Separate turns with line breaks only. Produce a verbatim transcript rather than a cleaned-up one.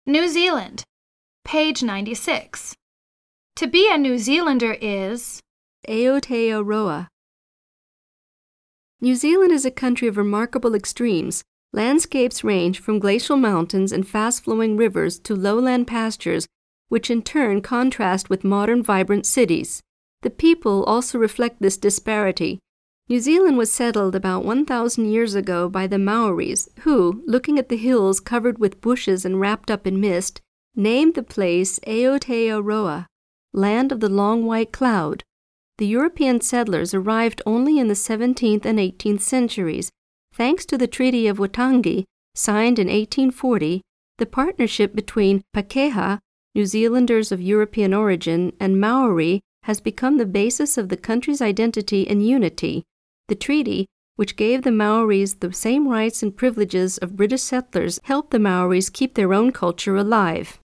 New Zealand. Page ninety-six. To be a New Zealander is
Aotearoa. New Zealand is a country of remarkable extremes. Landscapes range from glacial mountains and fast-flowing rivers to lowland pastures, which in turn contrast with modern, vibrant cities. The people also reflect this disparity. New Zealand was settled about one thousand years ago by the Maoris, who, looking at the hills covered with bushes and wrapped up in mist, named the place Aotearoa, land of the long white cloud. The European settlers arrived only in the seventeenth and eighteenth centuries. Thanks to the Treaty of Waitangi, signed in eighteen forty, the partnership between Pakeha, New Zealanders of European origin, and Maori has become the basis of the country's identity and unity. The treaty, which gave the Maoris the same rights and privileges of British settlers, helped the Maoris keep their own culture alive.